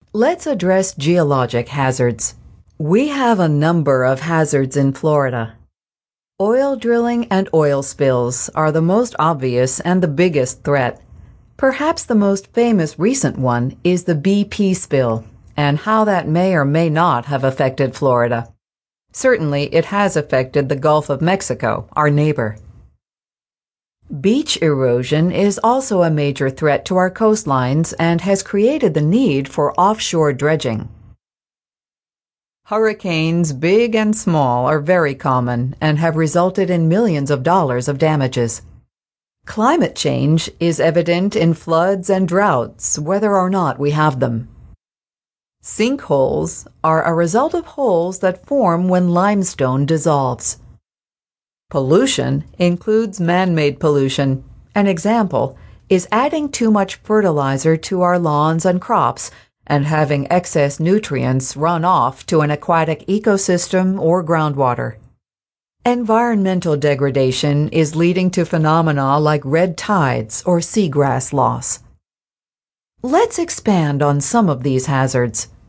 Let's address geologic hazards. We have a number of hazards in Florida. Oil drilling and oil spills are the most obvious and the biggest threat. Perhaps the most famous recent one is the BP spill, and how that may or may not have affected Florida. Certainly, it has affected the Gulf of Mexico, our neighbor. Beach erosion is also a major threat to our coastlines and has created the need for offshore dredging. Hurricanes, big and small, are very common and have resulted in millions of dollars of damages. Climate change is evident in floods and droughts, whether or not we have them. Sinkholes are a result of holes that form when limestone dissolves. Pollution includes man-made pollution. An example is adding too much fertilizer to our lawns and crops and having excess nutrients run off to an aquatic ecosystem or groundwater. Environmental degradation is leading to phenomena like red tides or seagrass loss. Let's expand on some of these hazards.